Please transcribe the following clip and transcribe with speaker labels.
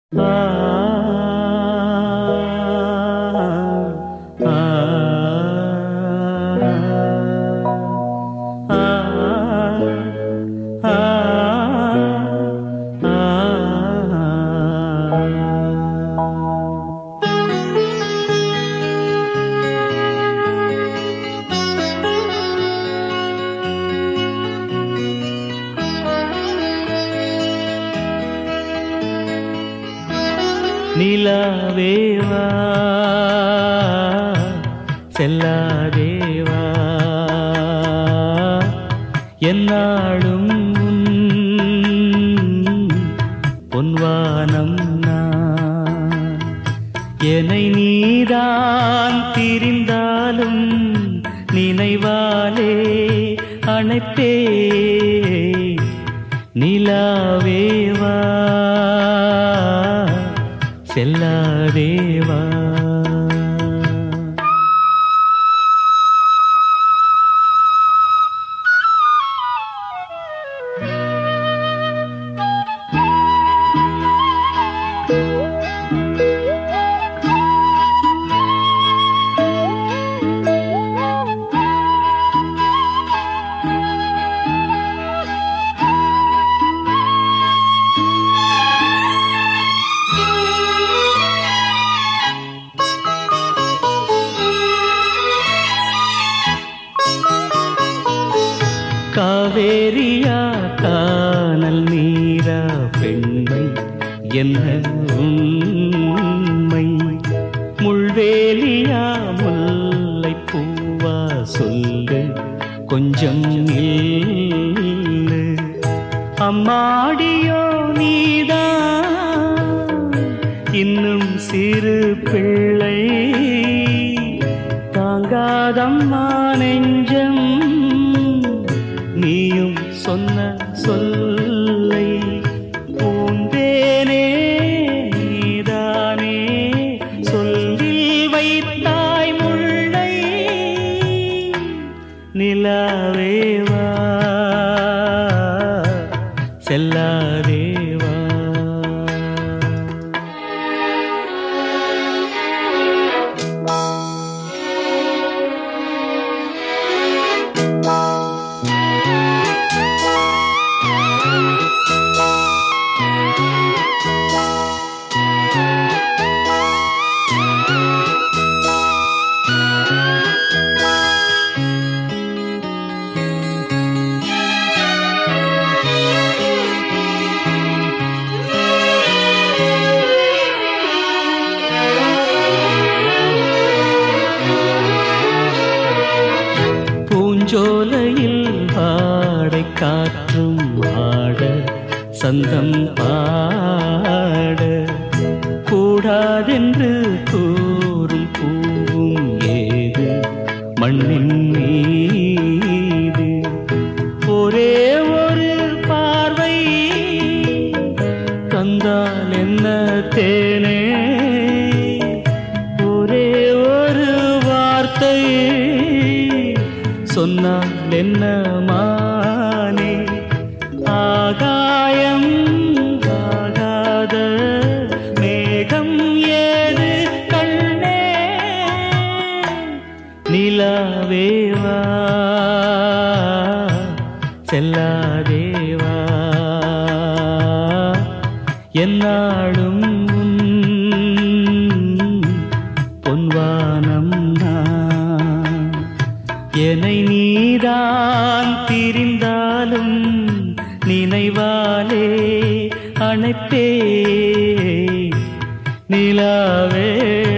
Speaker 1: நிலாவேவா செல்லாதேவா என்னாலும் பொன்வானம் நான் என்னை நீதான் திரிந்தாலும் நினைவாலே அணைப்பே நிலாவேவா செல்லாதேவா காவேரியா கானல் நீரா பெண்மை என்ன உண்மை முள்வேலியா முல்லை பூவா சொல்லு கொஞ்சம் நில்லு அம்மாடியோ நீதான் இன்னும் சிறு பிள்ளை தாங்காதம்மா நெஞ்சம் நீயும் சொன்ன சொல்லை பூந்தேனே நீதானே சொல்லில் வைத்தாய் முல்லை நிலாவேவா செல்லாதேவா பூஞ்சோலையில் பாடை காற்றும் ஆட சந்தம் பாட கூடாதென்று கூறும் பூவும் ஏது மண்ணின் மீது ஒரே ஒரு பார்வை தந்தால் என்ன தேனே ஒரே ஒரு வார்த்தை சொன்னால் என்ன மானே ஆகாயம் ஆகாத மேகம் ஏது கண்ணே நிலாவேவா செல்லாதேவா என்னாலும் பொன்வானம் நான் என்னை நீதான் திரிந்தாலும் நினைவாலே அணைப்பே நிலாவே